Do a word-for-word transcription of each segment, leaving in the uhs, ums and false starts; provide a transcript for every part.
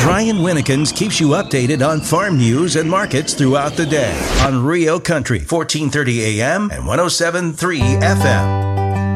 Brian Winnekins keeps you updated on farm news and markets throughout the day on Rio Country, fourteen thirty A M and one oh seven point three F M.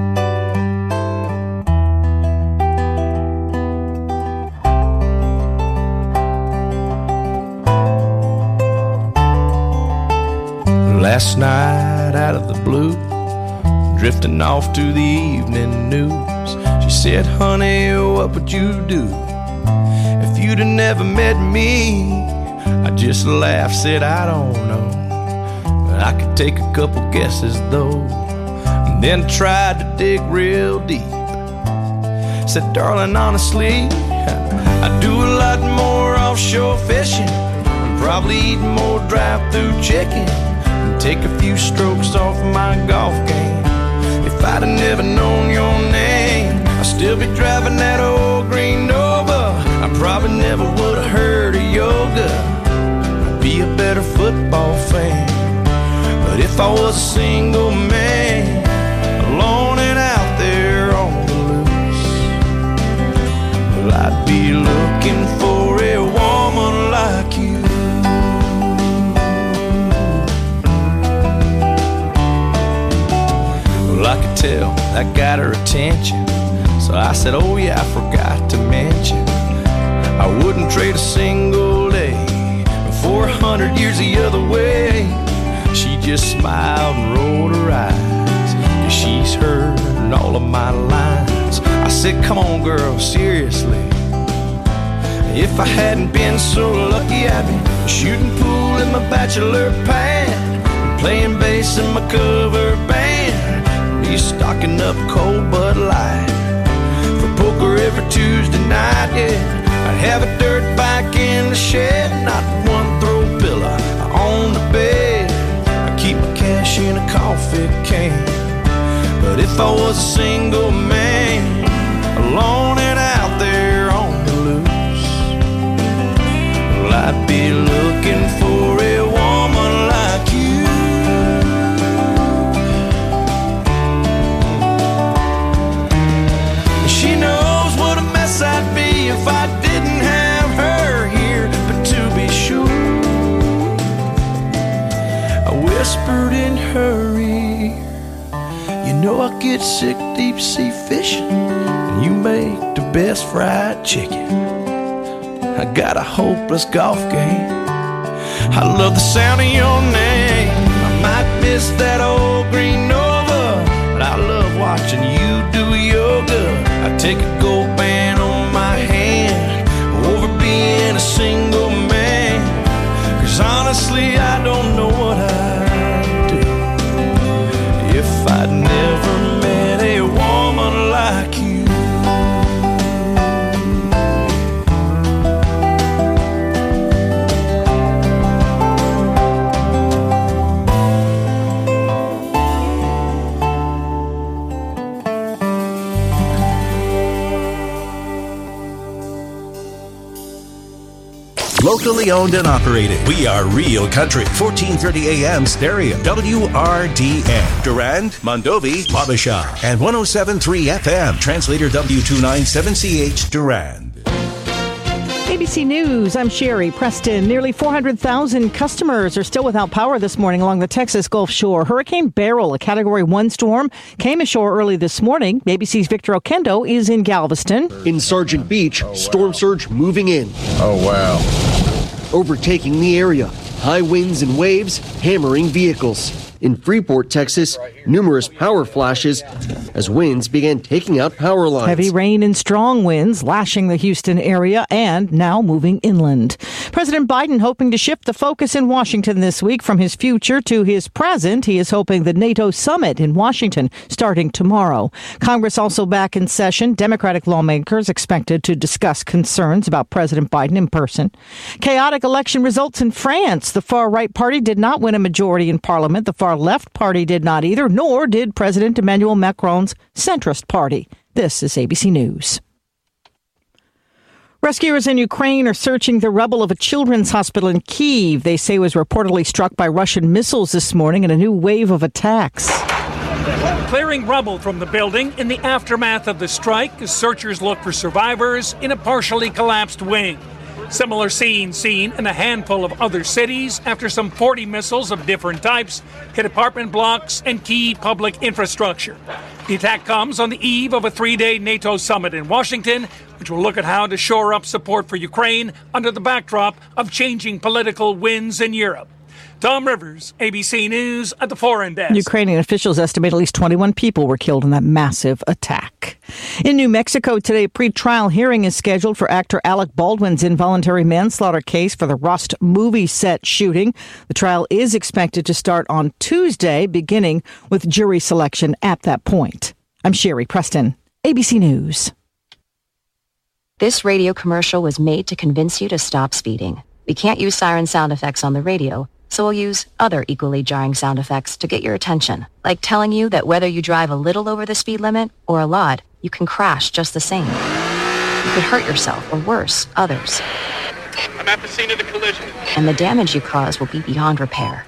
Last night out of the blue, drifting off to the evening news, she said, honey, what would you do if you'd have never met me? I just laughed, said, I don't know, but I could take a couple guesses though, and then tried to dig real deep. Said, darling, honestly, I do a lot more offshore fishing, and probably eat more drive-through chicken, take a few strokes off my golf game. If I'd have never known your name, I'd still be driving that old green Nova. I probably never would have heard of yoga. I'd be a better football fan. But if I was a single man, alone and out there on the loose, well, I'd be looking for a woman like you. I could tell that got her attention, so I said, oh yeah, I forgot to mention, I wouldn't trade a single day for a hundred years the other way. She just smiled and rolled her eyes, yeah, she's heard all of my lines. I said, come on girl, seriously, if I hadn't been so lucky, I'd be shooting pool in my bachelor pad, playing bass in my cover band, stocking up cold Bud Light for poker every Tuesday night, yeah. I'd have a dirt bike in the shed, not one throw pillow on the bed. I keep my cash in a coffee can. But if I was a single man, alone and out there on the loose, well, I'd be looking for a woman like you. She knows what a mess I'd be if I didn't have her here. But to be sure, I whispered in her ear, you know I get sick deep sea fishing, and you make the best fried chicken. I got a hopeless golf game, I love the sound of your name. I might miss that old green Nova, but I love watching you do yoga. I take a gold band on my hand over being a single man, 'cause honestly I don't know what I'd do if I'd never met a woman like you. Locally owned and operated. We are Rio Country, fourteen thirty A M stereo, W R D N, Durand, Mondovi, Wabasha, and one oh seven point three F M, translator W two ninety-seven C H, Durand. A B C News, I'm Sherry Preston. Nearly four hundred thousand customers are still without power this morning along the Texas Gulf Shore. Hurricane Beryl, a Category one storm, came ashore early this morning. A B C's Victor Oquendo is in Galveston. In Sargent Beach, storm surge moving in. Oh, wow. Overtaking the area. High winds and waves hammering vehicles. In Freeport, Texas, numerous power flashes as winds began taking out power lines. Heavy rain and strong winds lashing the Houston area and now moving inland. President Biden hoping to shift the focus in Washington this week from his future to his present. He is hoping the NATO summit in Washington starting tomorrow. Congress also back in session. Democratic lawmakers expected to discuss concerns about President Biden in person. Chaotic election results in France. The far-right party did not win a majority in parliament. The far left party did not either, nor did President Emmanuel Macron's centrist party. This is A B C News. Rescuers in Ukraine are searching the rubble of a children's hospital in Kyiv. They say it was reportedly struck by Russian missiles this morning in a new wave of attacks. Clearing rubble from the building in the aftermath of the strike as searchers look for survivors in a partially collapsed wing. Similar scenes seen in a handful of other cities after some forty missiles of different types hit apartment blocks and key public infrastructure. The attack comes on the eve of a three-day NATO summit in Washington, which will look at how to shore up support for Ukraine under the backdrop of changing political winds in Europe. Tom Rivers, A B C News at the Foreign Desk. Ukrainian officials estimate at least twenty-one people were killed in that massive attack. In New Mexico today, a pre-trial hearing is scheduled for actor Alec Baldwin's involuntary manslaughter case for the Rust movie set shooting. The trial is expected to start on Tuesday, beginning with jury selection at that point. I'm Sherry Preston, A B C News. This radio commercial was made to convince you to stop speeding. We can't use siren sound effects on the radio, so we'll use other equally jarring sound effects to get your attention, like telling you that whether you drive a little over the speed limit or a lot, you can crash just the same. You could hurt yourself, or worse, others. I'm at the scene of the collision. And the damage you cause will be beyond repair.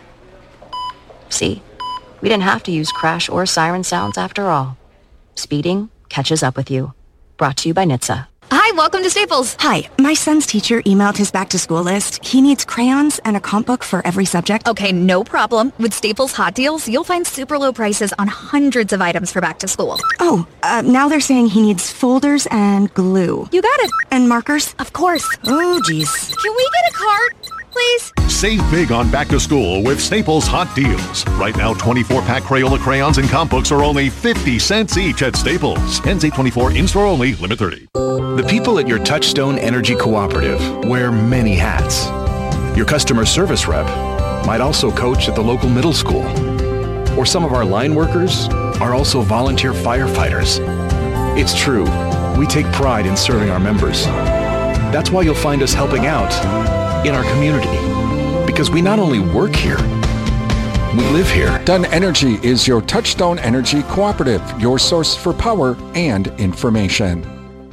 See? We didn't have to use crash or siren sounds after all. Speeding catches up with you. Brought to you by N H T S A. Hi, welcome to Staples. Hi, my son's teacher emailed his back-to-school list. He needs crayons and a comp book for every subject. Okay, no problem. With Staples Hot Deals, you'll find super low prices on hundreds of items for back to school. Oh, uh, now they're saying he needs folders and glue. You got it. And markers? Of course. Oh, geez. Can we get a cart, please? Save big on back to school with Staples Hot Deals. Right now, twenty-four pack Crayola crayons and comp books are only fifty cents each at Staples. Ends eight twenty-four, in-store only, limit thirty. The people at your Touchstone Energy Cooperative wear many hats. Your customer service rep might also coach at the local middle school. Or some of our line workers are also volunteer firefighters. It's true, we take pride in serving our members. That's why you'll find us helping out in our community. Because we not only work here, we live here. Dunn Energy is your Touchstone Energy Cooperative, your source for power and information.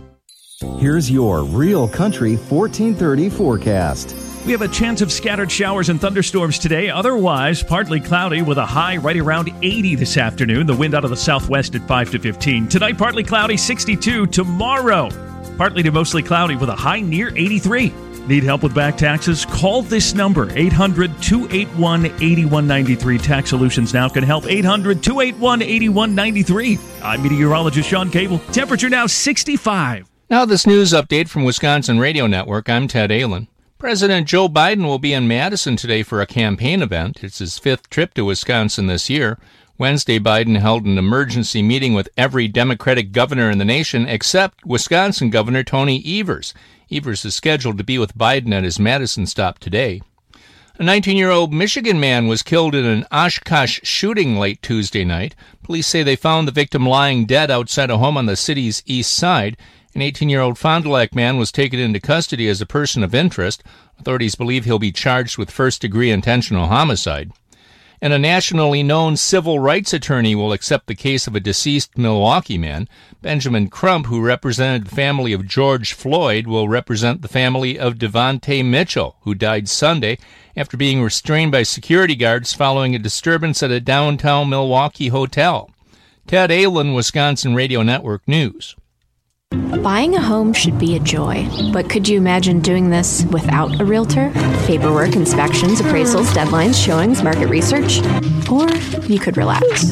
Here's your Real Country fourteen thirty forecast. We have a chance of scattered showers and thunderstorms today. Otherwise, partly cloudy with a high right around eighty this afternoon. The wind out of the southwest at five to fifteen. Tonight, partly cloudy, sixty-two. Tomorrow, partly to mostly cloudy with a high near eighty-three. Need help with back taxes? Call this number, eight hundred, two eight one, eight one nine three. Tax Solutions Now can help, eight hundred, two eight one, eight one nine three. I'm meteorologist Sean Cable. Temperature now sixty-five. Now this news update from Wisconsin Radio Network. I'm Ted Allen. President Joe Biden will be in Madison today for a campaign event. It's his fifth trip to Wisconsin this year. Wednesday, Biden held an emergency meeting with every Democratic governor in the nation except Wisconsin Governor Tony Evers. Evers is scheduled to be with Biden at his Madison stop today. A nineteen-year-old Michigan man was killed in an Oshkosh shooting late Tuesday night. Police say they found the victim lying dead outside a home on the city's east side. An eighteen-year-old Fond du Lac man was taken into custody as a person of interest. Authorities believe he'll be charged with first-degree intentional homicide. And a nationally known civil rights attorney will accept the case of a deceased Milwaukee man. Benjamin Crump, who represented the family of George Floyd, will represent the family of Devontae Mitchell, who died Sunday after being restrained by security guards following a disturbance at a downtown Milwaukee hotel. Ted Allen, Wisconsin Radio Network News. Buying a home should be a joy, but could you imagine doing this without a realtor? Paperwork, inspections, appraisals, deadlines, showings, market research? Or you could relax.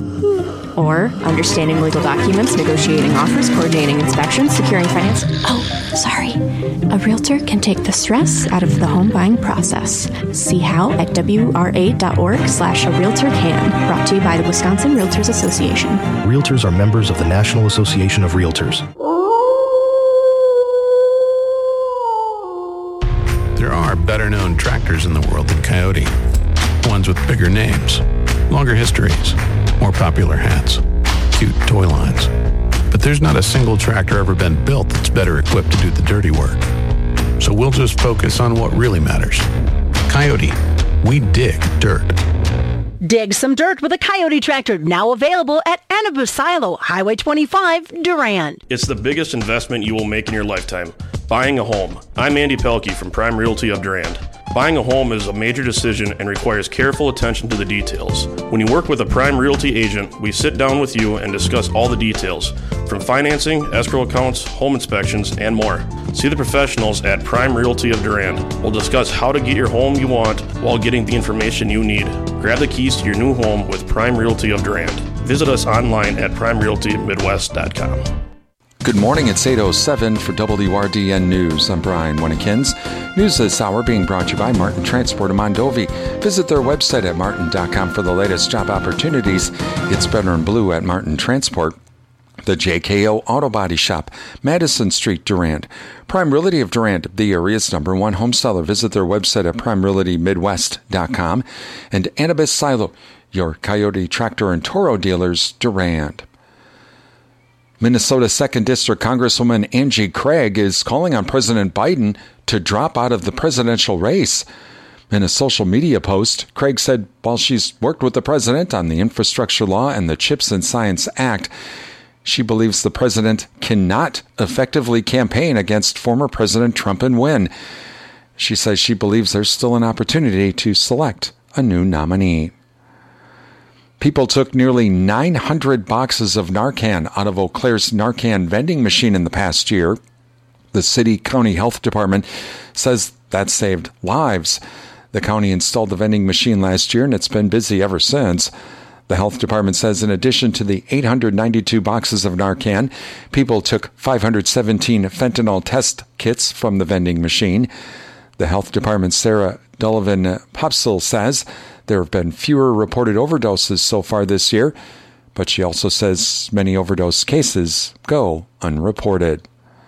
Or understanding legal documents, negotiating offers, coordinating inspections, securing financing. Oh, sorry. A realtor can take the stress out of the home buying process. See how at W R A dot org slash a realtor can. Brought to you by the Wisconsin Realtors Association. Realtors are members of the National Association of Realtors. There are better-known tractors in the world than Coyote. Ones with bigger names, longer histories, more popular hats, cute toy lines. But there's not a single tractor ever been built that's better equipped to do the dirty work. So we'll just focus on what really matters. Coyote, we dig dirt. Dig some dirt with a Coyote tractor, now available at Anabu Silo, Highway twenty-five, Durand. It's the biggest investment you will make in your lifetime, buying a home. I'm Andy Pelkey from Prime Realty of Durand. Buying a home is a major decision and requires careful attention to the details. When you work with a Prime Realty agent, we sit down with you and discuss all the details, from financing, escrow accounts, home inspections, and more. See the professionals at Prime Realty of Durand. We'll discuss how to get your home you want while getting the information you need. Grab the keys to your new home with Prime Realty of Durand. Visit us online at prime realty midwest dot com. Good morning, it's eight oh seven for W R D N News. I'm Brian Winnikins. News this hour being brought to you by Martin Transport of Mondovi. Visit their website at martin dot com for the latest job opportunities. It's better in blue at Martin Transport. The J K O Auto Body Shop, Madison Street, Durand. Prime Realty of Durand, the area's number one home seller. Visit their website at prime realty midwest dot com. And Anibis Silo, your Coyote Tractor and Toro dealers, Durand. Minnesota second District Congresswoman Angie Craig is calling on President Biden to drop out of the presidential race. In a social media post, Craig said while she's worked with the president on the infrastructure law and the CHIPS and Science Act, she believes the president cannot effectively campaign against former President Trump and win. She says she believes there's still an opportunity to select a new nominee. People took nearly nine hundred boxes of Narcan out of Eau Claire's Narcan vending machine in the past year. The city-county health department says that saved lives. The county installed the vending machine last year, and it's been busy ever since. The health department says in addition to the eight hundred ninety-two boxes of Narcan, people took five hundred seventeen fentanyl test kits from the vending machine. The health department's Sarah Dullivan-Popsill says there have been fewer reported overdoses so far this year, but she also says many overdose cases go unreported.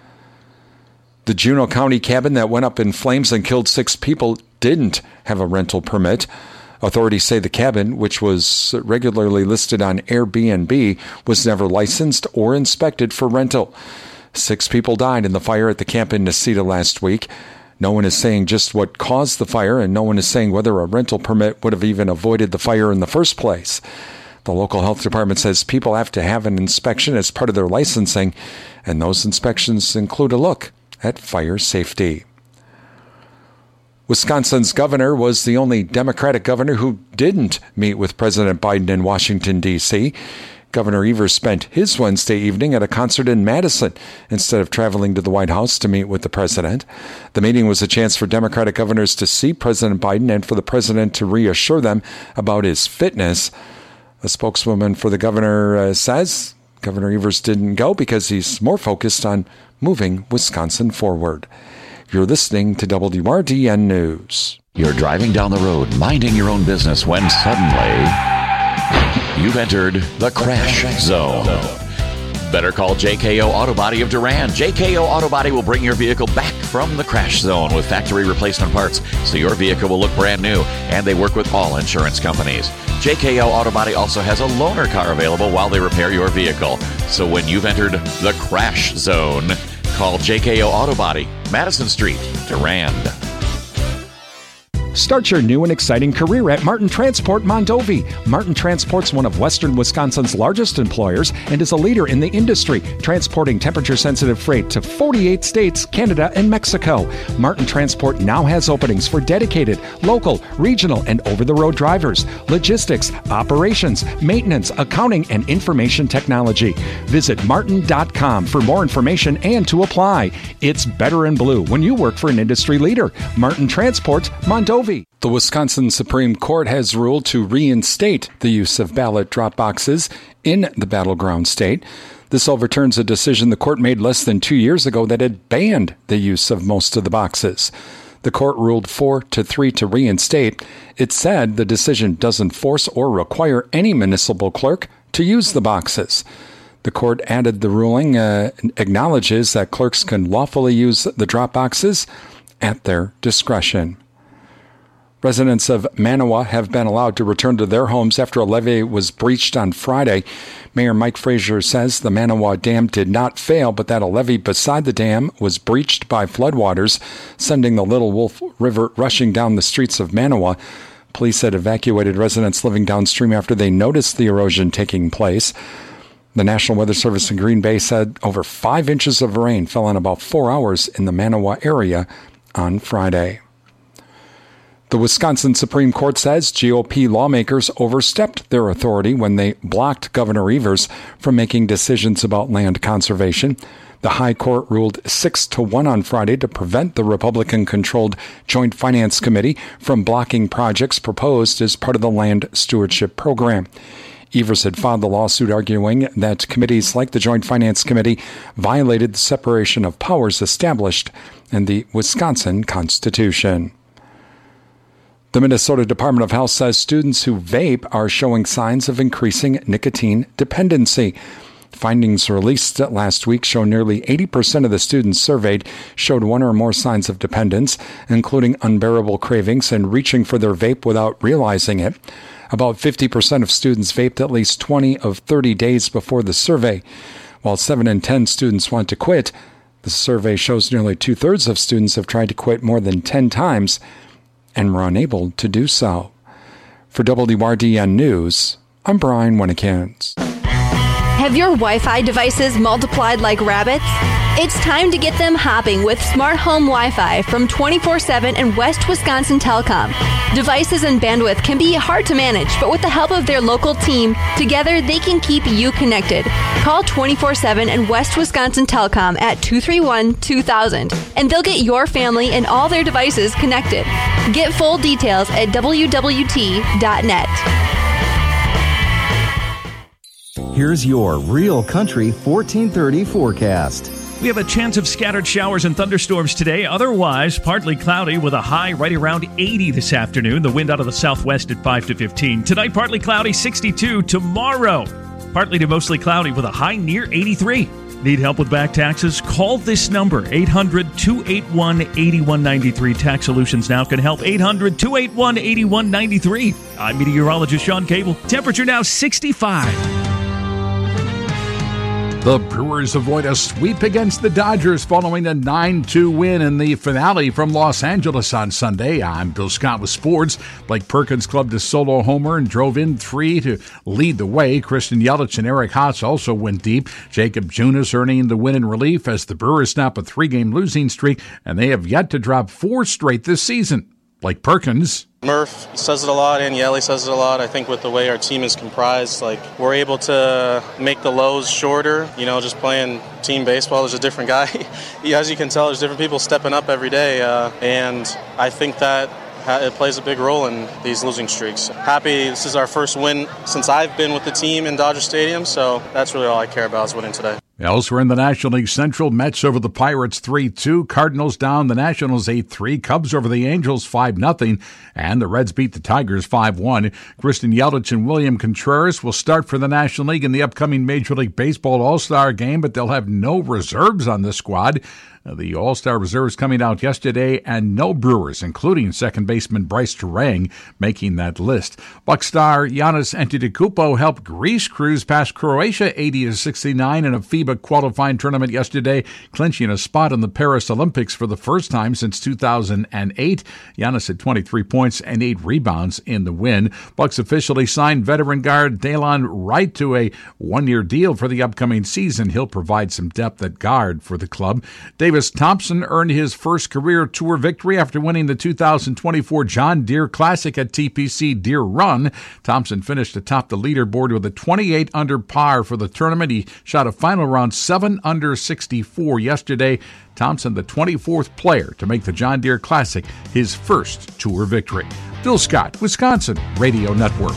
The Juneau County cabin that went up in flames and killed six people didn't have a rental permit. Authorities say the cabin, which was regularly listed on Airbnb, was never licensed or inspected for rental. Six people died in the fire at the camp in Necedah last week. No one is saying just what caused the fire, and no one is saying whether a rental permit would have even avoided the fire in the first place. The local health department says people have to have an inspection as part of their licensing, and those inspections include a look at fire safety. Wisconsin's governor was the only Democratic governor who didn't meet with President Biden in Washington, D C Governor Evers spent his Wednesday evening at a concert in Madison instead of traveling to the White House to meet with the president. The meeting was a chance for Democratic governors to see President Biden and for the president to reassure them about his fitness. A spokeswoman for the governor uh, says Governor Evers didn't go because he's more focused on moving Wisconsin forward. You're listening to W R D N News. You're driving down the road, minding your own business, when suddenly you've entered the crash zone. Better call J K O Auto Body of Durand. J K O Auto Body will bring your vehicle back from the crash zone with factory replacement parts, so your vehicle will look brand new, and they work with all insurance companies. J K O Auto Body also has a loaner car available while they repair your vehicle. So when you've entered the crash zone, call J K O Auto Body, Madison Street, Durand. Start your new and exciting career at Martin Transport Mondovi. Martin Transport's one of Western Wisconsin's largest employers and is a leader in the industry, transporting temperature-sensitive freight to forty-eight states, Canada, and Mexico. Martin Transport now has openings for dedicated, local, regional, and over-the-road drivers, logistics, operations, maintenance, accounting, and information technology. Visit martin dot com for more information and to apply. It's better in blue when you work for an industry leader. Martin Transport Mondovi. The Wisconsin Supreme Court has ruled to reinstate the use of ballot drop boxes in the battleground state. This overturns a decision the court made less than two years ago that had banned the use of most of the boxes. The court ruled four to three to reinstate. It said the decision doesn't force or require any municipal clerk to use the boxes. The court added the ruling uh, acknowledges that clerks can lawfully use the drop boxes at their discretion. Residents of Manawa have been allowed to return to their homes after a levee was breached on Friday. Mayor Mike Frazier says the Manawa Dam did not fail, but that a levee beside the dam was breached by floodwaters, sending the Little Wolf River rushing down the streets of Manawa. Police had evacuated residents living downstream after they noticed the erosion taking place. The National Weather Service in Green Bay said over five inches of rain fell in about four hours in the Manawa area on Friday. The Wisconsin Supreme Court says G O P lawmakers overstepped their authority when they blocked Governor Evers from making decisions about land conservation. The High Court ruled six to one on Friday to prevent the Republican-controlled Joint Finance Committee from blocking projects proposed as part of the Land Stewardship Program. Evers had filed the lawsuit arguing that committees like the Joint Finance Committee violated the separation of powers established in the Wisconsin Constitution. The Minnesota Department of Health says students who vape are showing signs of increasing nicotine dependency. Findings released last week show nearly eighty percent of the students surveyed showed one or more signs of dependence, including unbearable cravings and reaching for their vape without realizing it. About fifty percent of students vaped at least twenty of thirty days before the survey. While seven in ten students want to quit, the survey shows nearly two-thirds of students have tried to quit more than ten times and were unable to do so. For W R D N News, I'm Brian Winnikins. Have your Wi-Fi devices multiplied like rabbits? It's time to get them hopping with Smart Home Wi-Fi from twenty-four seven and West Wisconsin Telecom. Devices and bandwidth can be hard to manage, but with the help of their local team, together they can keep you connected. Call twenty-four seven and West Wisconsin Telecom at two three one, two thousand, and they'll get your family and all their devices connected. Get full details at w w t dot net. Here's your Real Country fourteen thirty forecast. We have a chance of scattered showers and thunderstorms today. Otherwise, partly cloudy with a high right around eighty this afternoon. The wind out of the southwest at five to fifteen. Tonight, partly cloudy, sixty-two. Tomorrow, partly to mostly cloudy with a high near eighty-three. Need help with back taxes? Call this number, eight hundred, two eight one, eight one nine three. Tax Solutions Now can help, eight hundred, two eight one, eight one nine three. I'm meteorologist Sean Cable. Temperature now sixty-five. The Brewers avoid a sweep against the Dodgers following a nine two win in the finale from Los Angeles on Sunday. I'm Bill Scott with sports. Blake Perkins clubbed a solo homer and drove in three to lead the way. Christian Yelich and Eric Haas also went deep. Jacob Junis earning the win in relief as the Brewers snap a three-game losing streak, and they have yet to drop four straight this season. Blake Perkins. Murph says it a lot, and Yelly says it a lot. I think with the way our team is comprised, like we're able to make the lows shorter. You know, just playing team baseball. There's a different guy. As you can tell, there's different people stepping up every day, uh, and I think that it plays a big role in these losing streaks. Happy this is our first win since I've been with the team in Dodger Stadium, so that's really all I care about is winning today. Elsewhere in the National League Central, Mets over the Pirates three two, Cardinals down the Nationals eight three, Cubs over the Angels five nothing, and the Reds beat the Tigers five one. Christian Yelich and William Contreras will start for the National League in the upcoming Major League Baseball All-Star game, but they'll have no reserves on the squad. The All-Star reserves coming out yesterday, and no Brewers, including second baseman Bryce Terang, making that list. Buck star Giannis Antetokounmpo helped Greece cruise past Croatia eighty to sixty-nine in a FIBA qualifying tournament yesterday, clinching a spot in the Paris Olympics for the first time since two thousand eight. Giannis had twenty-three points and eight rebounds in the win. Bucks officially signed veteran guard Delon Wright to a one-year deal for the upcoming season. He'll provide some depth at guard for the club. Davis Thompson earned his first career tour victory after winning the two thousand twenty-four John Deere Classic at T P C Deere Run. Thompson finished atop the leaderboard with a twenty-eight under par for the tournament. He shot a final round seven under sixty-four yesterday. Thompson, the twenty-fourth player to make the John Deere Classic his first tour victory. Bill Scott, Wisconsin Radio Network.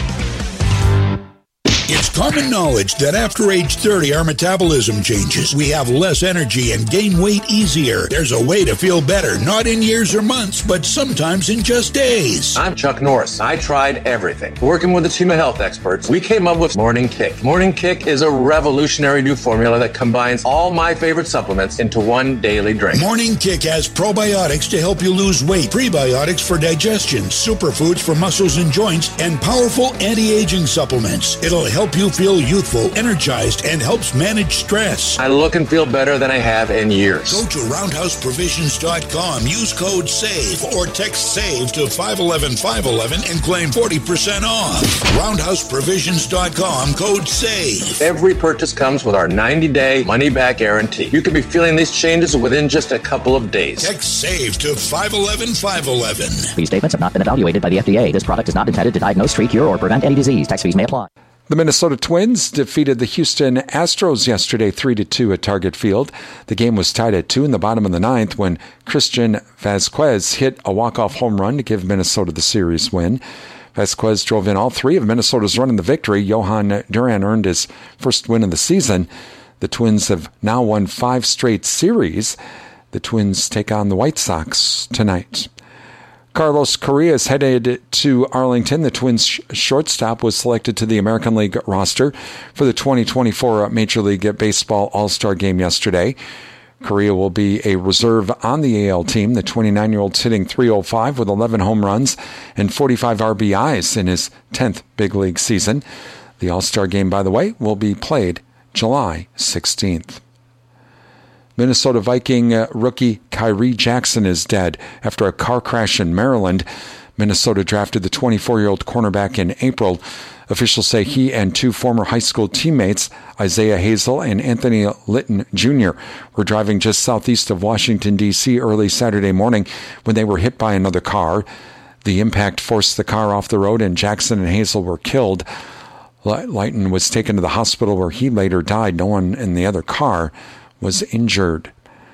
It's common knowledge that after age thirty, our metabolism changes. We have less energy and gain weight easier. There's a way to feel better, not in years or months, but sometimes in just days. I'm Chuck Norris. I tried everything. Working with a team of health experts, we came up with Morning Kick. Morning Kick is a revolutionary new formula that combines all my favorite supplements into one daily drink. Morning Kick has probiotics to help you lose weight, prebiotics for digestion, superfoods for muscles and joints, and powerful anti-aging supplements. It'll help help you feel youthful, energized, and helps manage stress. I look and feel better than I have in years. Go to roundhouse provisions dot com, use code SAVE, or text SAVE to five one one, five one one and claim forty percent off. roundhouse provisions dot com, code SAVE. Every purchase comes with our ninety-day money-back guarantee. You could be feeling these changes within just a couple of days. Text SAVE to five one one, five one one. These statements have not been evaluated by the F D A. This product is not intended to diagnose, treat, cure, or prevent any disease. Tax fees may apply. The Minnesota Twins defeated the Houston Astros yesterday three to two at Target Field. The game was tied at two in the bottom of the ninth when Christian Vasquez hit a walk-off home run to give Minnesota the series win. Vasquez drove in all three of Minnesota's run in the victory. Johan Duran earned his first win of the season. The Twins have now won five straight series. The Twins take on the White Sox tonight. Carlos Correa is headed to Arlington. The Twins sh- shortstop was selected to the American League roster for the twenty twenty-four Major League Baseball All-Star Game yesterday. Correa will be a reserve on the A L team. The twenty-nine-year-old's hitting three oh five with eleven home runs and forty-five R B Is in his tenth big league season. The All-Star Game, by the way, will be played July sixteenth. Minnesota Viking uh, rookie Kyrie Jackson is dead after a car crash in Maryland. Minnesota drafted the twenty-four-year-old cornerback in April. Officials say he and two former high school teammates, Isaiah Hazel and Anthony Litton Junior, were driving just southeast of Washington, D C early Saturday morning when they were hit by another car. The impact forced the car off the road and Jackson and Hazel were killed. Litton was taken to the hospital where he later died. No one in the other car was injured.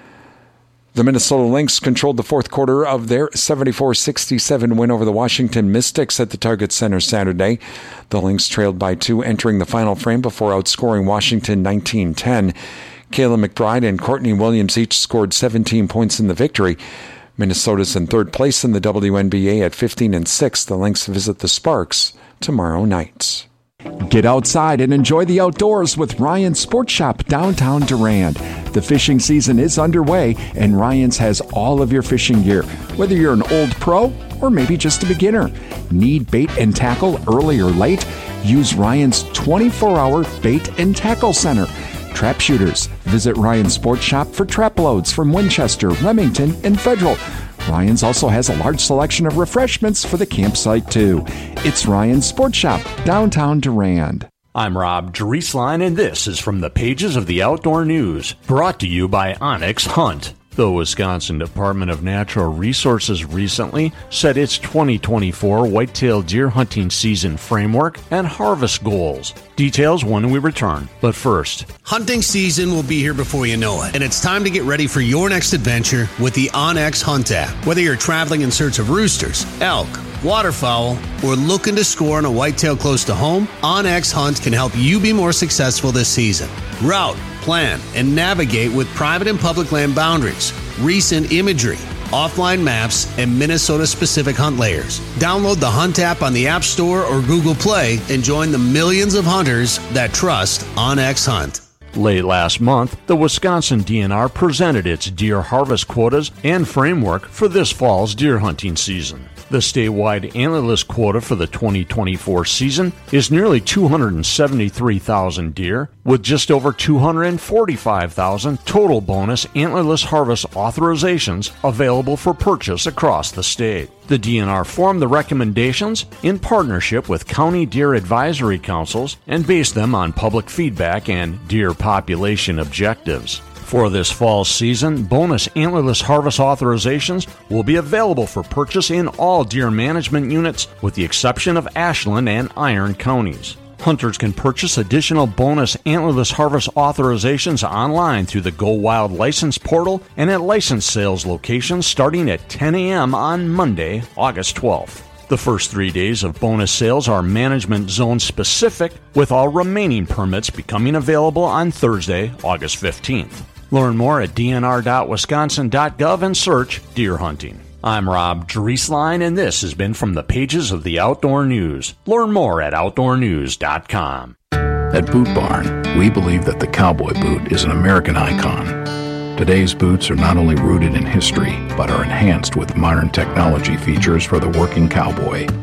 The Minnesota Lynx controlled the fourth quarter of their seventy-four sixty-seven win over the Washington Mystics at the Target Center Saturday. The Lynx trailed by two entering the final frame before outscoring Washington nineteen ten. Kayla McBride and Courtney Williams each scored seventeen points in the victory. Minnesota's in third place in the W N B A at fifteen and six. The Lynx visit the Sparks tomorrow night. Get outside and enjoy the outdoors with Ryan's Sports Shop downtown Durand. The fishing season is underway, and Ryan's has all of your fishing gear, whether you're an old pro or maybe just a beginner. Need bait and tackle early or late? Use Ryan's twenty-four hour bait and tackle center. Trap shooters, visit Ryan's Sports Shop for trap loads from Winchester, Remington, and Federal. Ryan's also has a large selection of refreshments for the campsite, too. It's Ryan's Sports Shop, downtown Durand. I'm Rob Drieslein, and this is from the pages of the Outdoor News, brought to you by Onyx Hunt. The Wisconsin Department of Natural Resources recently set its twenty twenty-four whitetail deer hunting season framework and harvest goals. Details when we return. But first, hunting season will be here before you know it, and it's time to get ready for your next adventure with the OnX Hunt app. Whether you're traveling in search of roosters, elk, waterfowl, or looking to score on a whitetail close to home, OnX Hunt can help you be more successful this season. Route, plan, and navigate with private and public land boundaries, recent imagery, offline maps, and Minnesota-specific hunt layers. Download the Hunt app on the App Store or Google Play and join the millions of hunters that trust OnX Hunt. Late last month, the Wisconsin D N R presented its deer harvest quotas and framework for this fall's deer hunting season. The statewide antlerless quota for the twenty twenty-four season is nearly two hundred seventy-three thousand deer, with just over two hundred forty-five thousand total bonus antlerless harvest authorizations available for purchase across the state. The D N R formed the recommendations in partnership with county deer advisory councils and based them on public feedback and deer population objectives. For this fall season, bonus antlerless harvest authorizations will be available for purchase in all deer management units with the exception of Ashland and Iron counties. Hunters can purchase additional bonus antlerless harvest authorizations online through the Go Wild license portal and at license sales locations starting at ten a.m. on Monday, August twelfth. The first three days of bonus sales are management zone specific, with all remaining permits becoming available on Thursday, August fifteenth. Learn more at d n r dot wisconsin dot gov and search deer hunting. I'm Rob Drieslein, and this has been from the pages of the Outdoor News. Learn more at outdoor news dot com. At Boot Barn, we believe that the cowboy boot is an American icon. Today's boots are not only rooted in history, but are enhanced with modern technology features for the working cowboy.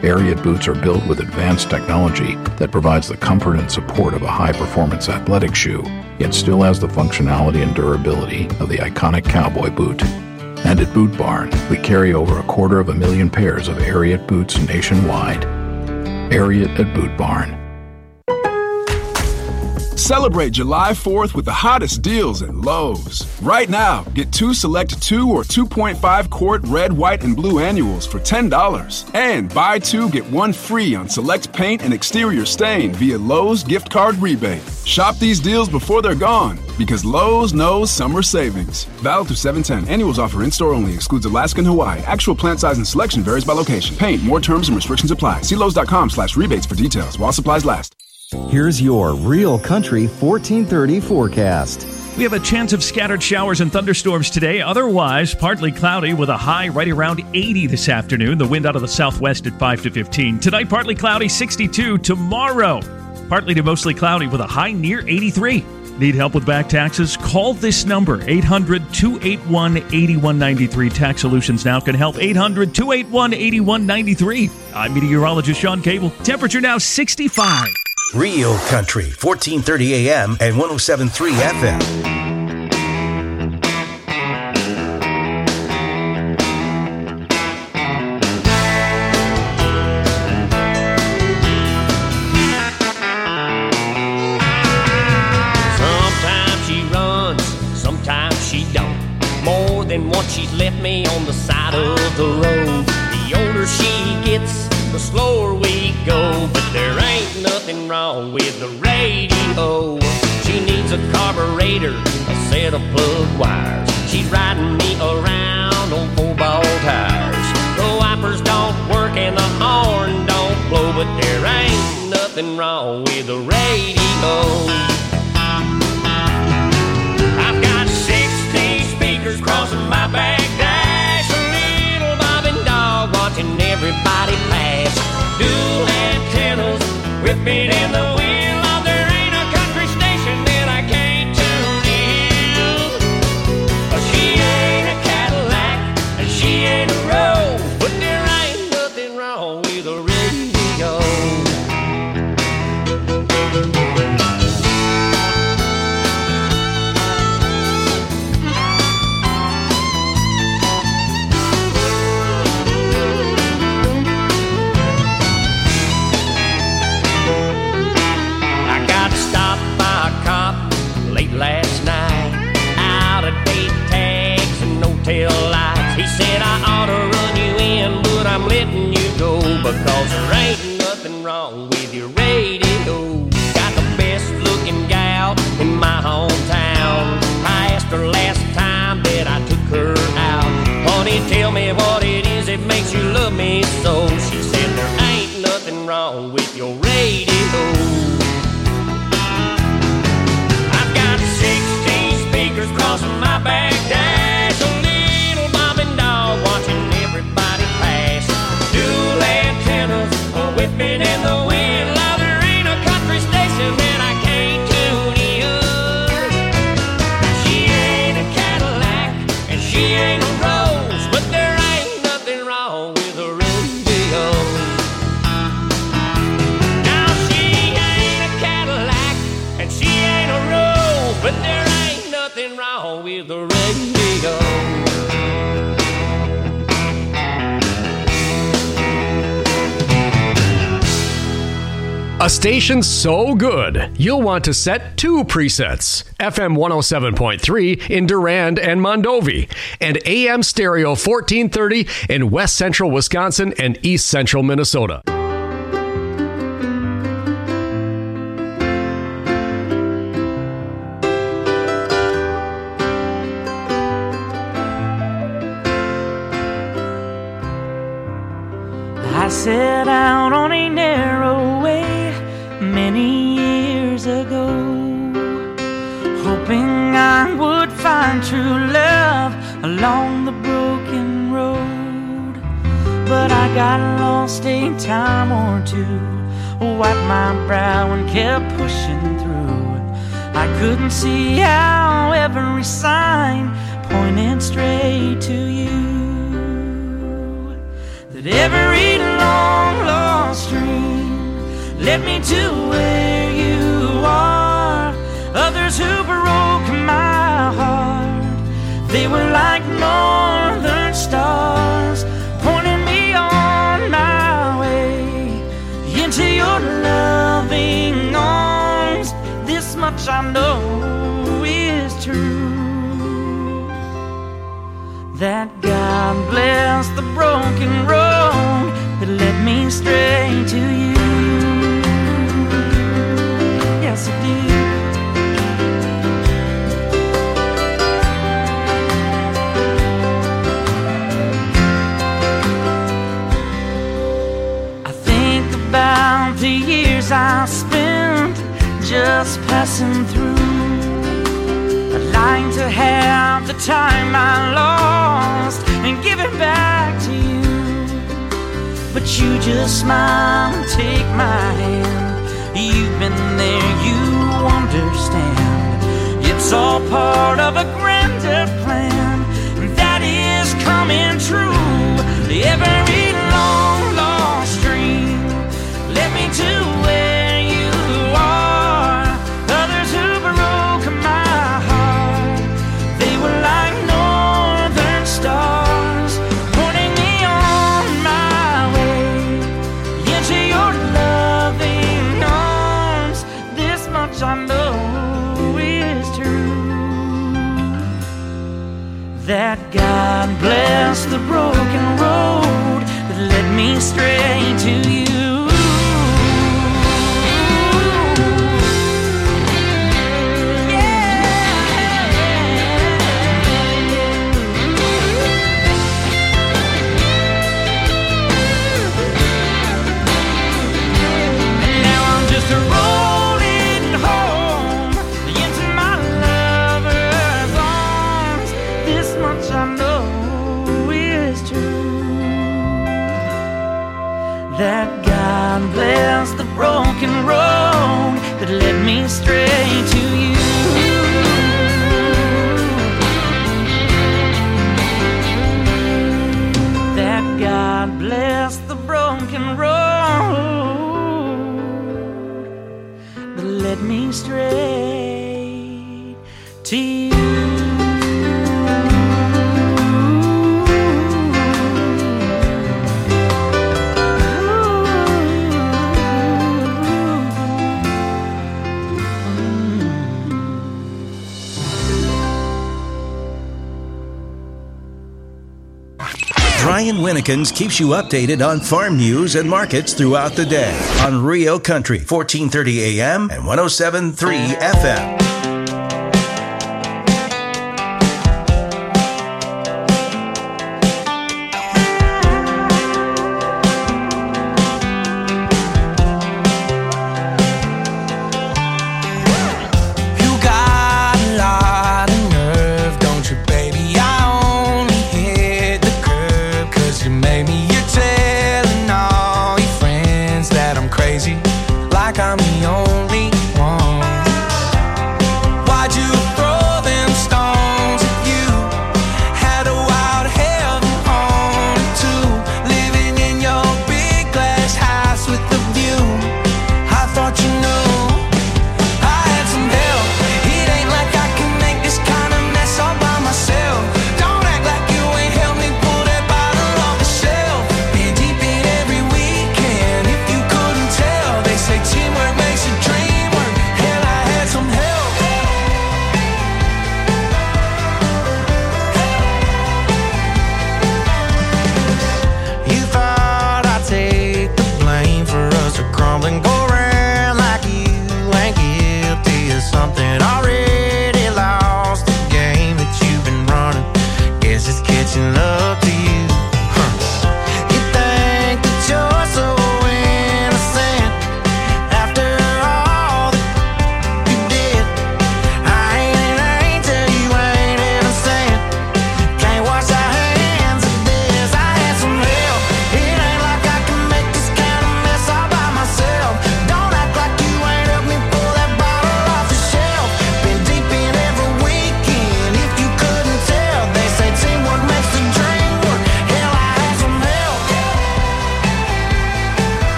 Ariat boots are built with advanced technology that provides the comfort and support of a high-performance athletic shoe, yet still has the functionality and durability of the iconic cowboy boot. And at Boot Barn, we carry over a quarter of a million pairs of Ariat boots nationwide. Ariat at Boot Barn. Celebrate July fourth with the hottest deals at Lowe's. Right now, get two select two or two point five quart red, white, and blue annuals for ten dollars. And buy two, get one free on select paint and exterior stain via Lowe's gift card rebate. Shop these deals before they're gone, because Lowe's knows summer savings. Valid through seven ten. Annuals offer in-store only. Excludes Alaska and Hawaii. Actual plant size and selection varies by location. Paint. More terms and restrictions apply. See Lowe's.com slash rebates for details while supplies last. Here's your Real Country fourteen thirty forecast. We have a chance of scattered showers and thunderstorms today. Otherwise, partly cloudy with a high right around eighty this afternoon. The wind out of the southwest at five to fifteen. Tonight, partly cloudy, sixty-two. Tomorrow, partly to mostly cloudy with a high near eighty-three. Need help with back taxes? Call this number, eight hundred, two eight one, eight one nine three. Tax Solutions Now can help, eight hundred, two eight one, eight one nine three. I'm meteorologist Sean Cable. Temperature now sixty-five. Real Country, fourteen thirty A M and one oh seven point three F M. Sometimes she runs, sometimes she don't. More than once she's left me on the side of the road. The older she gets, the slower we go, but there ain't nothing wrong with the radio. She needs a carburetor, a set of plug wires. She's riding me around on four-ball tires. The wipers don't work and the horn don't blow, but there ain't nothing wrong with the radio. I've got sixty speakers crossing my back dash, a little bobbing dog watching everybody pass. Dual antennas whipping in the wind. Oh, there ain't a country station that I can't tune in. Oh, she ain't a Cadillac and she ain't a Rose, but there ain't nothing wrong with a radio. Last night, out of date tags and no tail lights. He said I ought to run you in, but I'm letting you go, because there ain't nothing wrong with your radio. Got the best looking gal in my hometown. I asked her last time that I took her out, honey, tell me what it is that makes you love me so. She said there ain't nothing wrong with your radio. Crossing my back dash, a little bobbing dog watching everybody pass. Dual antennas whipping in the wind. Now there ain't a country station that I can't tune in. She ain't a Cadillac and she ain't a Rose, but there ain't nothing wrong with a radio. Now she ain't a Cadillac and she ain't a Rose, but there ain't nothing wrong with the radio. A station so good, you'll want to set two presets. F M one oh seven point three in Durand and Mondovi, and A M Stereo fourteen thirty in West Central Wisconsin and East Central Minnesota. I set out on a narrow way many years ago, hoping I would find true love along the broken road. But I got lost a time or two, wiped my brow and kept pushing through. I couldn't see how every sign pointed straight to you. That every long, long led me to where you are. Others who broke my heart, they were like northern stars, pointing me on my way into your loving arms. This much I know is true, that God bless the broken road that led me straight to you. Yes, it did. I think about the years I spent just passing through. I'd like to have the time I lost and give it back to you, but you just smile and take my hand. You've been there, you understand. It's all part of a grander plan that is coming true. Every long lost dream led me to where you are. Others who broke my heart, they were like northern stars, pointing me on my way into your loving arms. This much I know is true, that God bless the broken road that led me straight to you. That God bless the broken road that led me straight to you. That God bless the broken road that led me straight to you. Brian Winnekins keeps you updated on farm news and markets throughout the day on Rio Country, fourteen thirty A M and one oh seven point three F M.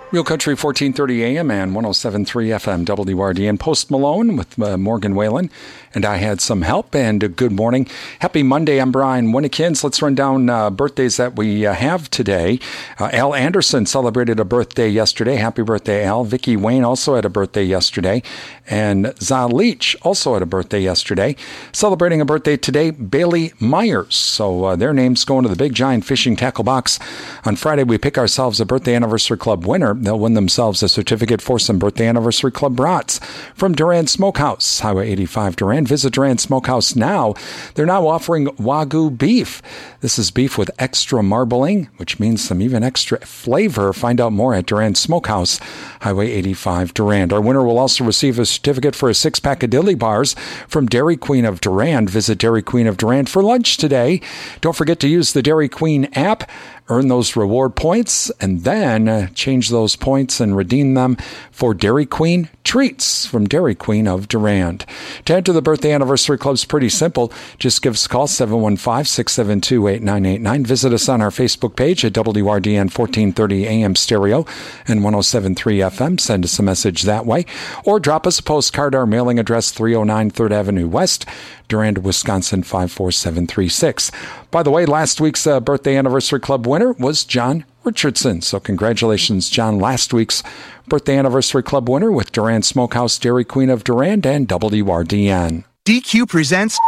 Real Country fourteen thirty A M and one oh seven point three F M W R D N. Post Malone with uh, Morgan Whalen. And I had some help. And uh, good morning. Happy Monday. I'm Brian Winnekins. Let's run down uh, birthdays that we uh, have today. Uh, Al Anderson celebrated a birthday yesterday. Happy birthday, Al. Vicky Wayne also had a birthday yesterday. And Za Leach also had a birthday yesterday. Celebrating a birthday today, Bailey Myers. So uh, their names go into the Big Giant Fishing Tackle Box. On Friday, we pick ourselves a Birthday Anniversary Club winner. They'll win themselves a certificate for some Birthday Anniversary Club brats from Duran Smokehouse, Highway eighty-five, Duran. Visit Duran Smokehouse now. They're now offering Wagyu beef. This is beef with extra marbling, which means some even extra flavor. Find out more at Duran Smokehouse, Highway eighty-five, Duran. Our winner will also receive a certificate for a six-pack of Dilly Bars from Dairy Queen of Duran. Visit Dairy Queen of Duran for lunch today. Don't forget to use the Dairy Queen app. Earn those reward points, and then uh, change those points and redeem them for Dairy Queen treats from Dairy Queen of Durand. To enter the Birthday Anniversary Club is pretty simple. Just give us a call, seven one five, six seven two, eight nine eight nine. Visit us on our Facebook page at W R D N fourteen thirty A M Stereo and one oh seven point three F M. Send us a message that way. Or drop us a postcard. Our mailing address, three oh nine third Avenue West, Durand, Wisconsin, five four seven three six. By the way, last week's uh, Birthday Anniversary Club winner was John Richardson. So congratulations, John, last week's Birthday Anniversary Club winner with Duran Smokehouse, Dairy Queen of Durand, and W R D N. D Q presents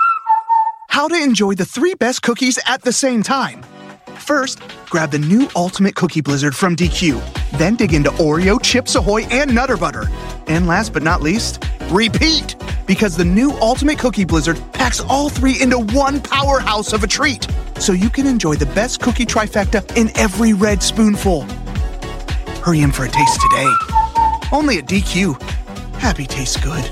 How to Enjoy the Three Best Cookies at the Same Time. First, grab the new Ultimate Cookie Blizzard from D Q. Then dig into Oreo, Chips Ahoy, and Nutter Butter. And last but not least, repeat! Because the new Ultimate Cookie Blizzard packs all three into one powerhouse of a treat. So you can enjoy the best cookie trifecta in every red spoonful. Hurry in for a taste today. Only at D Q. Happy tastes good.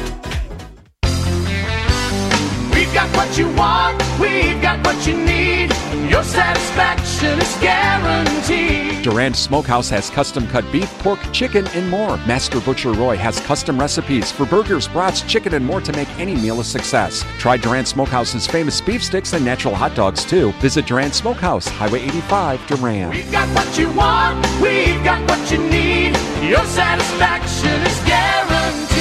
We've got what you want, we've got what you need. Your satisfaction is guaranteed. Durand Smokehouse has custom-cut beef, pork, chicken, and more. Master Butcher Roy has custom recipes for burgers, brats, chicken, and more to make any meal a success. Try Durand Smokehouse's famous beef sticks and natural hot dogs, too. Visit Durand Smokehouse, Highway eighty-five, Durand. We've got what you want, we've got what you need. Your satisfaction is guaranteed.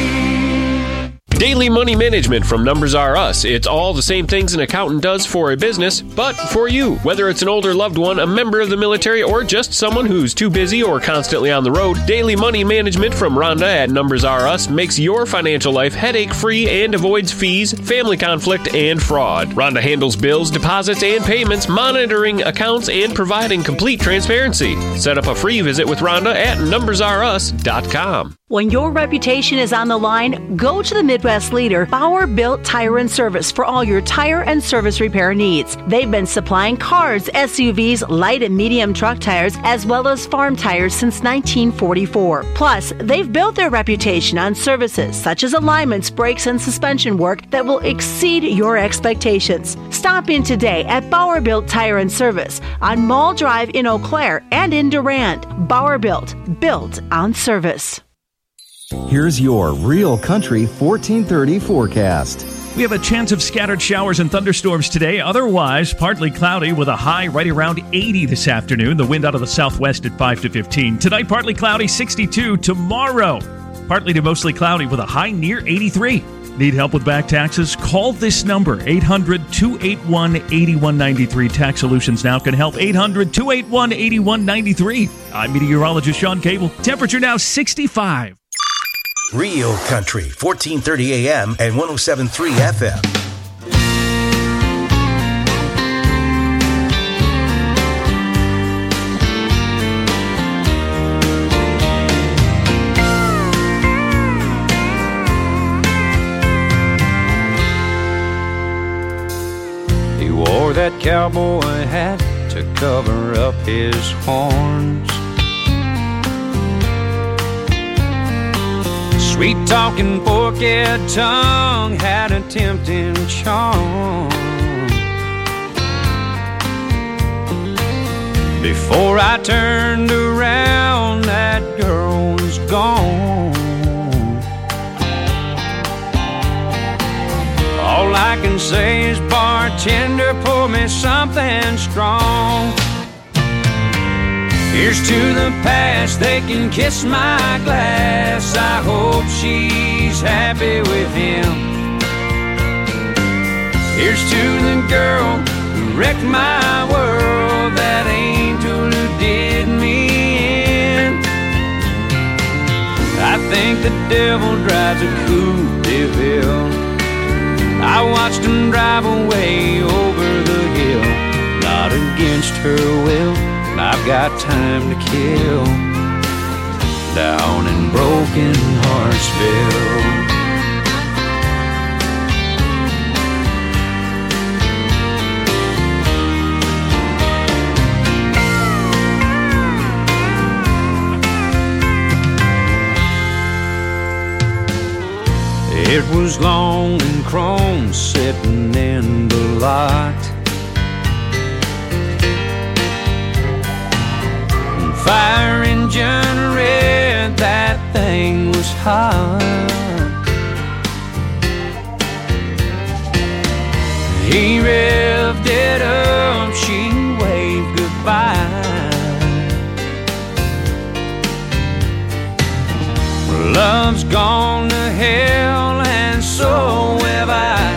Daily Money Management from Numbers R Us. It's all the same things an accountant does for a business, but for you. Whether it's an older loved one, a member of the military, or just someone who's too busy or constantly on the road, Daily Money Management from Rhonda at Numbers R Us makes your financial life headache-free and avoids fees, family conflict, and fraud. Rhonda handles bills, deposits, and payments, monitoring accounts, and providing complete transparency. Set up a free visit with Rhonda at numbers r us dot com. When your reputation is on the line, go to the Midwest leader, Bauer Built Tire and Service, for all your tire and service repair needs. They've been supplying cars, S U Vs, light and medium truck tires, as well as farm tires since nineteen forty-four. Plus, they've built their reputation on services such as alignments, brakes, and suspension work that will exceed your expectations. Stop in today at Bauer Built Tire and Service on Mall Drive in Eau Claire and in Durand. Bauer Built, built on service. Here's your Real Country fourteen thirty forecast. We have a chance of scattered showers and thunderstorms today. Otherwise, partly cloudy with a high right around eighty this afternoon. The wind out of the southwest at five to fifteen. Tonight, partly cloudy, sixty-two. Tomorrow, partly to mostly cloudy with a high near eighty-three. Need help with back taxes? Call this number, eight hundred, two eight one, eight one nine three. Tax Solutions Now can help, eight hundred, two eight one, eight one nine three. I'm meteorologist Sean Cable. Temperature now sixty-five. Real Country, fourteen thirty A M and one oh seven point three F M. He wore that cowboy hat to cover up his horns. Sweet-talking, forked tongue had a tempting charm. Before I turned around, that girl was gone. All I can say is, bartender, pour me something strong. Here's to the past, they can kiss my glass. I hope she's happy with him. Here's to the girl who wrecked my world, that angel who did me in. I think the devil drives a coupe de ville. I watched him drive away over the hill, not against her will. I've got time to kill down in Broken Heartsville. It was long and chrome sitting in the lot, fire engine red, that thing was hot. He revved it up, she waved goodbye. Love's gone to hell and so have I.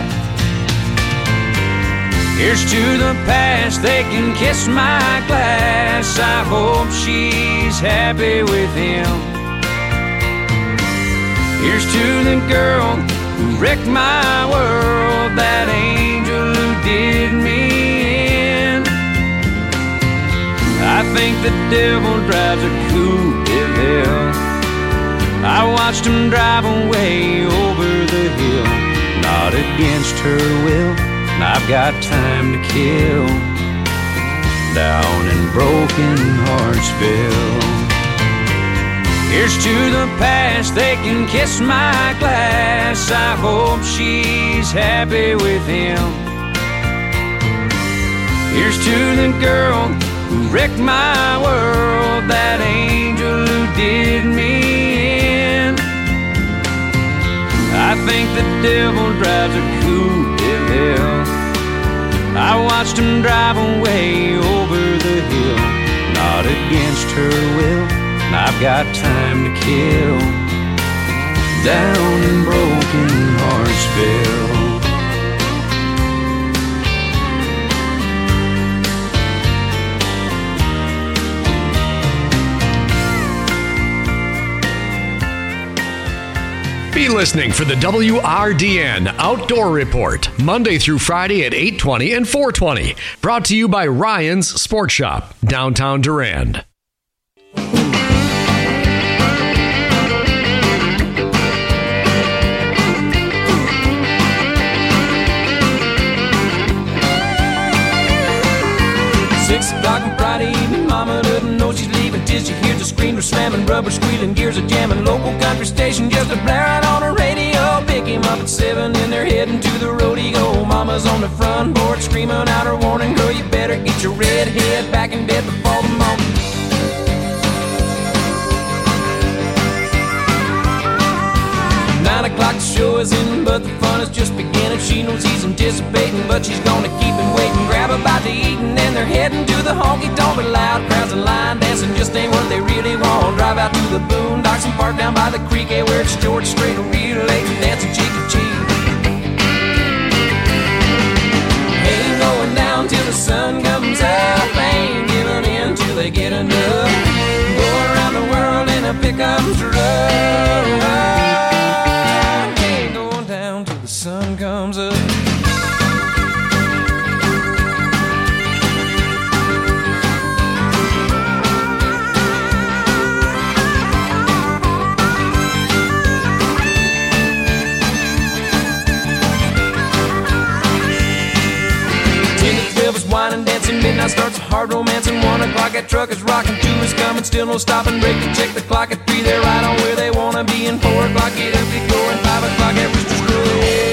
Here's to the past, they can kiss my glass. I hope she's happy with him. Here's to the girl who wrecked my world, that angel who did me in. I think the devil drives a coupe de ville. I watched him drive away over the hill, not against her will. I've got time to kill down in Broken Heartsville. Here's to the past, they can kiss my glass. I hope she's happy with him. Here's to the girl who wrecked my world, that angel who did me in. I think the devil drives a coupe de ville. I watched him drive away over the hill, not against her will. I've got time to kill down in Broken Heartsville. Be listening for the W R D N Outdoor Report, Monday through Friday at eight twenty and four twenty. Brought to you by Ryan's Sports Shop, downtown Durand. Six o'clock on Friday evening, mama doesn't know she's leaving till she hears the screamer slamming, rubber squealing, gears are jamming, local country station just a blaring on her radio. Pick him up at seven and they're heading to the rodeo. Mama's on the front porch screaming out her warning, girl, you better get your red head back in bed before the morning. Nine o'clock the show is in, but the fun is just beginning. She knows he's anticipating, but she's gonna keep him waiting. Grab a bite to eat and then they're heading to the honky-tonk. But loud crowds and line dancing just ain't what they really want. Drive out to the boondocks and park down by the creek, eh, where it's short, straight, and real late, and dancing cheek to cheek. Ain't going down till the sun comes up, ain't giving in till they get enough. Go around the world in a pickup truck. Sun comes up. Ten to twelve is wine and dancing, midnight starts a hard romancing. One o'clock that truck is rocking, two is coming, still no stopping. Break to check the clock at three, they're right on where they wanna be. And four o'clock get up to go, and five o'clock at Rooster's Crow.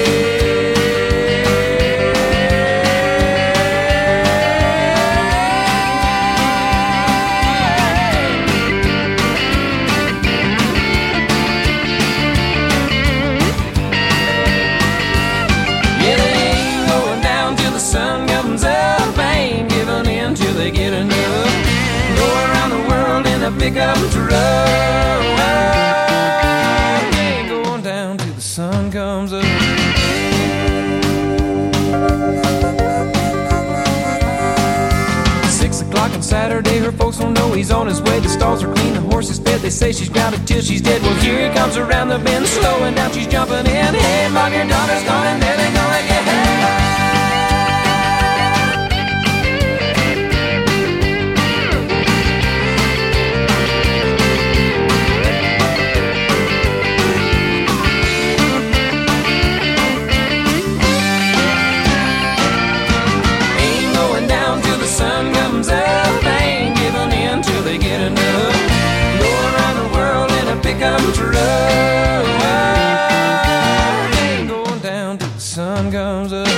Sun comes up, ain't giving in till they get enough. Go around the world a pickup truck. Ain't going down till the sun comes up. Six o'clock on Saturday, her folks don't know he's on his way. The stalls are clean, the horse is fed. They say she's grounded till she's dead. Well, here he comes around the bend, slowing down, she's jumping in. Hey, mom, your daughter's gone and then they're gonna get hey. Pickup truck. Ain't going down till the sun comes up.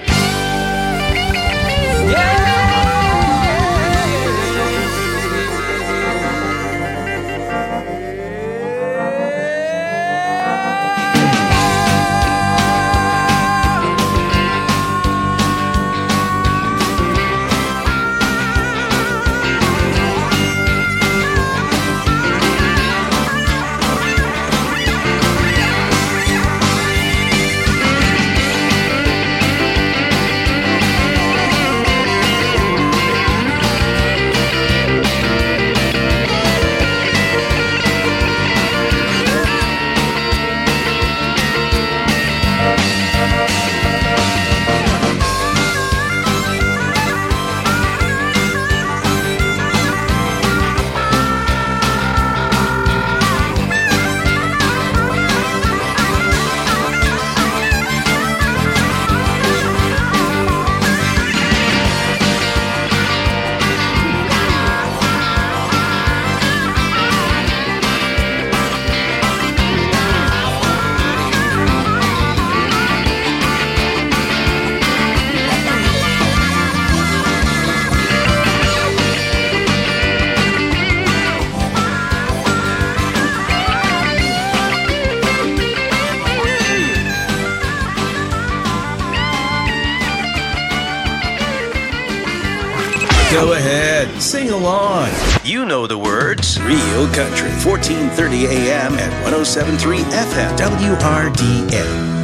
Go ahead, sing along. You know the words. Real Country, fourteen thirty A M at one oh seven point three F M, W R D N.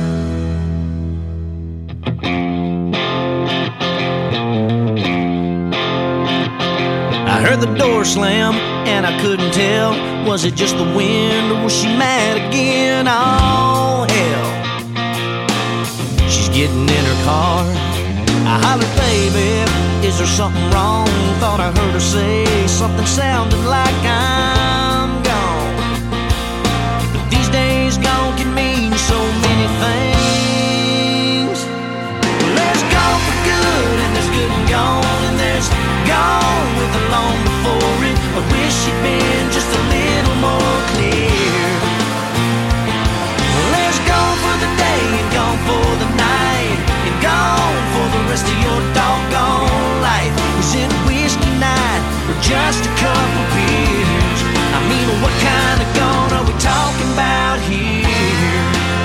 I heard the door slam and I couldn't tell. Was it just the wind or was she mad again? Oh, hell. She's getting in her car. I hollered, baby, is there something wrong? Thought I heard her say something sounding like I'm gone. But these days gone can mean so many things. Well, there's gone for good and there's good and gone, and there's gone with the long before it. I wish she'd been just a little more clear. Well, there's gone for the day and gone for the night, and gone for the rest of your doggone life. Is it whiskey night or just a couple beers? I mean, what kind of gone are we talking about here?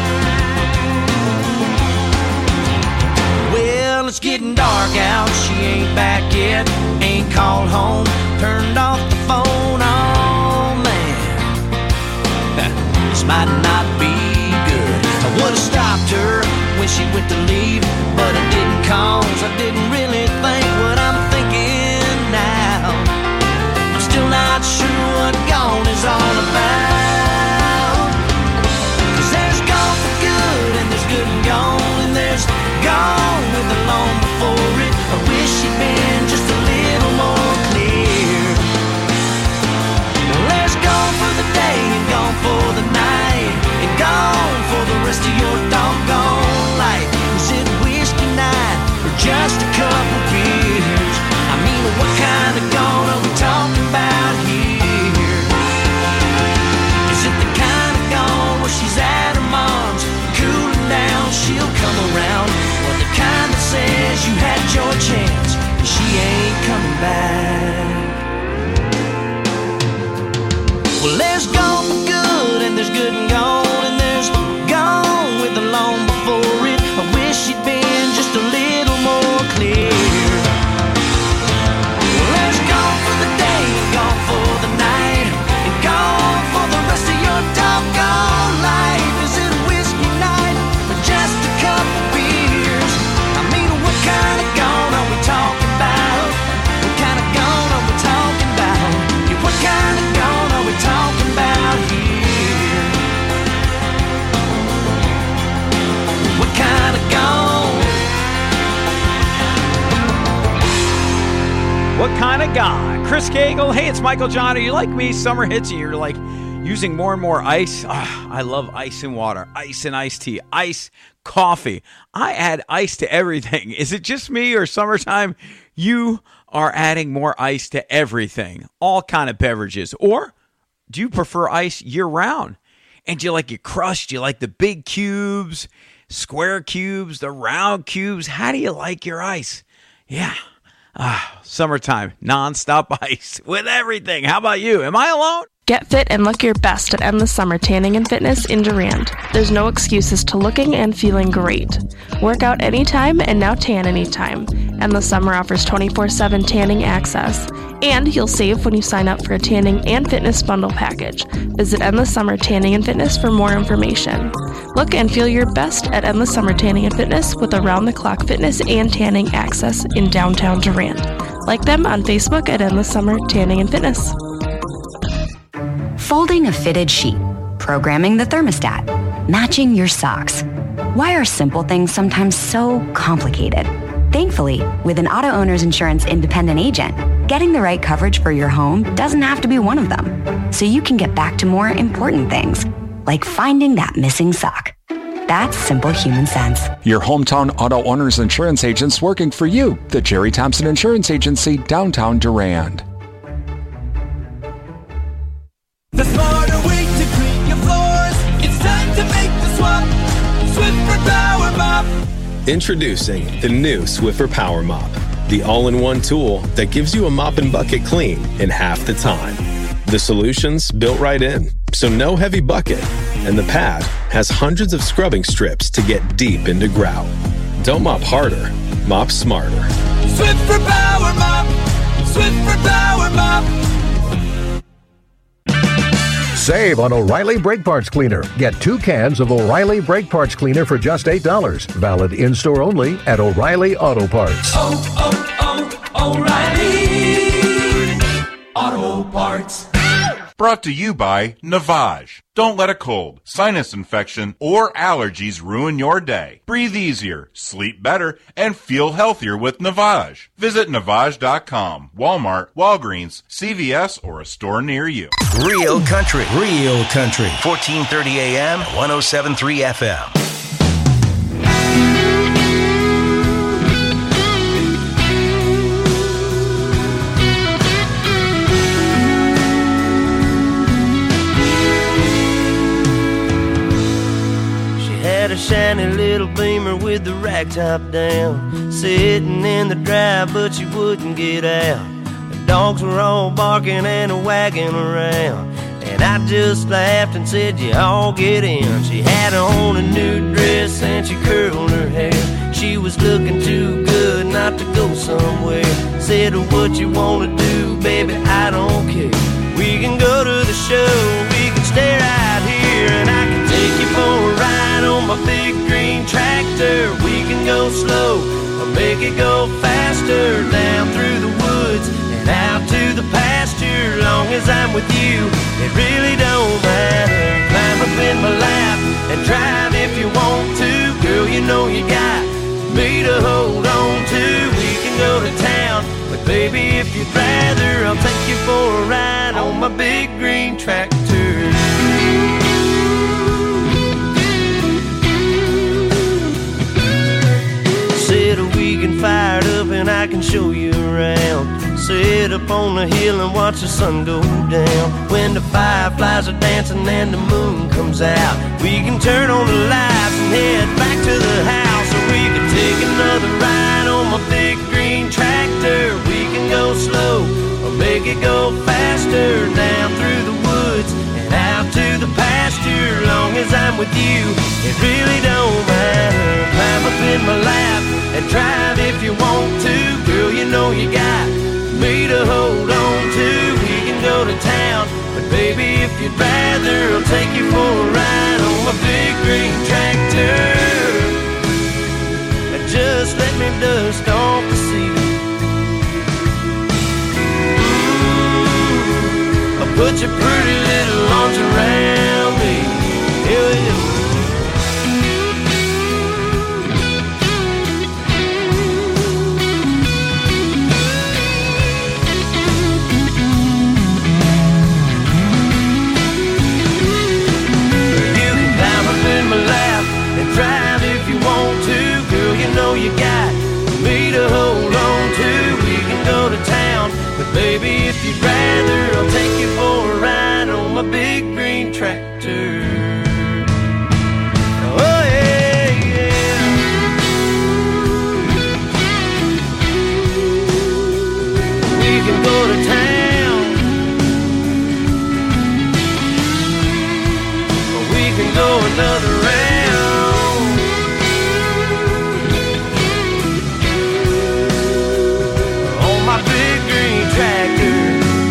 Well, it's getting dark out, she ain't back yet, ain't called home, turned off the phone. Oh man, this might not be good. I would've stopped her when she went to leave, but I didn't, cause I didn't really think what I'm thinking now. I'm still not sure what gone is all about. Cause there's gone for good and there's good and gone, and there's gone with the long before it. I wish she'd been just a little more clear. Well, there's gone for the day and gone for the night, and gone for the rest of your doggone life. Is it whiskey night or just a couple beers? I mean, what kind of gone are we talking about here? Is it the kind of gone where she's at her mom's, cooling down, she'll come around? Or the kind that says you had your chance and she ain't coming back? Well, there's gone for good and there's good and gone, and there's gone with the long before it. I wish she'd been just a little more clear. Well, there's gone for the day and gone for the night, God. Chris Cagle. Hey, it's Michael John. Are you like me? Summer hits and you're like using more and more ice. Oh, I love ice and water, ice and iced tea, ice, coffee. I add ice to everything. Is it just me or summertime? You are adding more ice to everything, all kind of beverages. Or do you prefer ice year round? And do you like it crushed? Do you like the big cubes, square cubes, the round cubes? How do you like your ice? Yeah. Ah, summertime, nonstop ice with everything. How about you? Am I alone? Get fit and look your best at Endless Summer Tanning and Fitness in Durand. There's no excuses to looking and feeling great. Work out anytime and now tan anytime. Endless Summer offers twenty-four seven tanning access. And you'll save when you sign up for a tanning and fitness bundle package. Visit Endless Summer Tanning and Fitness for more information. Look and feel your best at Endless Summer Tanning and Fitness with around-the-clock fitness and tanning access in downtown Durand. Like them on Facebook at Endless Summer Tanning and Fitness. Folding a fitted sheet, programming the thermostat, matching your socks. Why are simple things sometimes so complicated? Thankfully, with an Auto Owner's Insurance independent agent, getting the right coverage for your home doesn't have to be one of them. So you can get back to more important things, like finding that missing sock. That's simple human sense. Your hometown Auto Owners Insurance agents working for you. The Jerry Thompson Insurance Agency, downtown Durand. The smarter way to clean your floors. It's time to make the swap. Swiffer Power Mop. Introducing the new Swiffer Power Mop, the all-in-one tool that gives you a mop and bucket clean in half the time. The solution's built right in, so no heavy bucket, and the pad has hundreds of scrubbing strips to get deep into grout. Don't mop harder, mop smarter. Swiffer Power Mop. Swiffer Power Mop. Save on O'Reilly Brake Parts Cleaner. Get two cans of O'Reilly Brake Parts Cleaner for just eight dollars. Valid in-store only at O'Reilly Auto Parts. Oh, oh, oh, O'Reilly Auto Parts. Brought to you by Navage. Don't let a cold, sinus infection, or allergies ruin your day. Breathe easier, sleep better, and feel healthier with Navage. Visit Navage dot com, Walmart, Walgreens, C V S, or a store near you. Real country, real country. fourteen thirty A M, one oh seven point three F M. A shiny little Beamer with the rack top down, sitting in the drive, but she wouldn't get out. The dogs were all barking and wagging around, and I just laughed and said, you all get in. She had on a new dress and she curled her hair. She was looking too good not to go somewhere. Said, what you wanna do, baby, I don't care. We can go to the show, we can stay right here, and I can take you for a ride on my big green tractor. We can go slow or make it go faster, down through the woods and out to the pasture. Long as I'm with you, it really don't matter. Climb up in my lap and drive if you want to. Girl, you know you got me to hold on to. We can go to town, but baby, if you'd rather, I'll take you for a ride on my big green tractor. Said we can fire it up and I can show you around. Sit up on the hill and watch the sun go down. When the fireflies are dancing and the moon comes out, we can turn on the lights and head back to the house. Or we can take another ride on my big green tractor. We can go slow or make it go faster, down through the woods and out to the pasture. Long as I'm with you, it really don't matter. Climb up in my lap and drive if you want to. Girl, you know you got me to hold on to. We can go to town, but baby, if you'd rather, I'll take you for a ride on my big green tractor. Just let me dust off the seat. Ooh, I'll put your pretty little arms around me. Yeah, yeah. another round. On my big green tractor.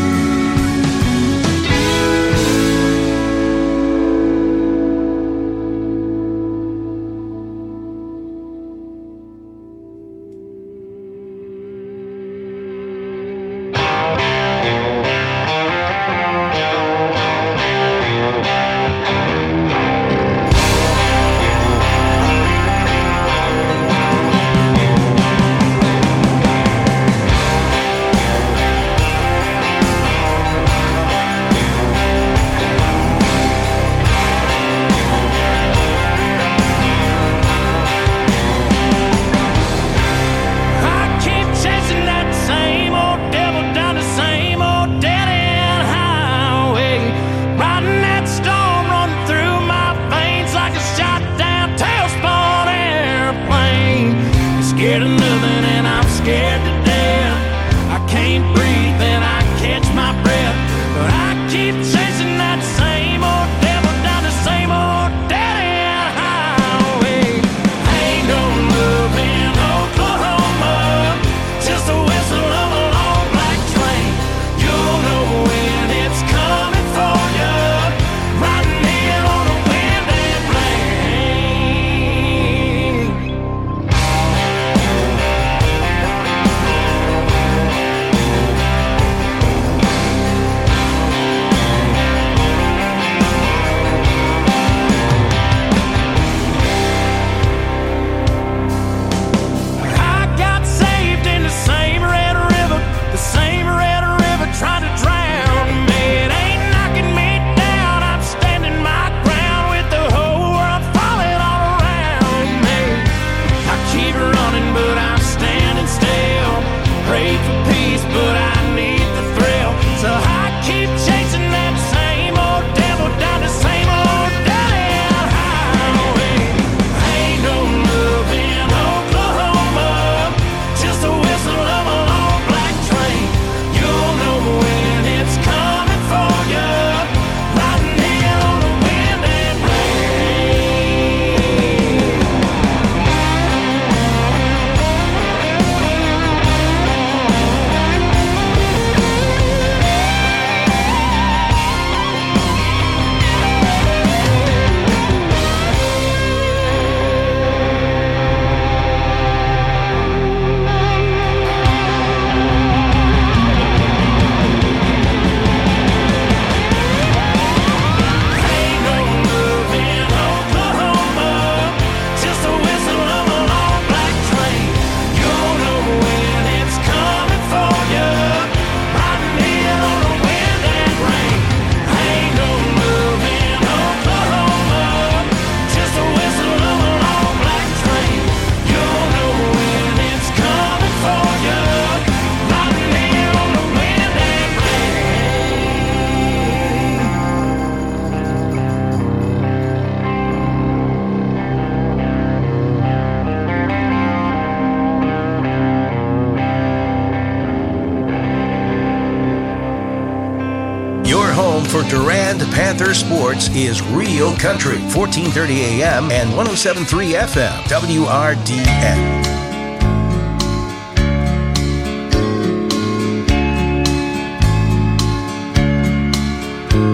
For Durand Panther Sports is Real Country, fourteen thirty A M and one oh seven point three F M, W R D N.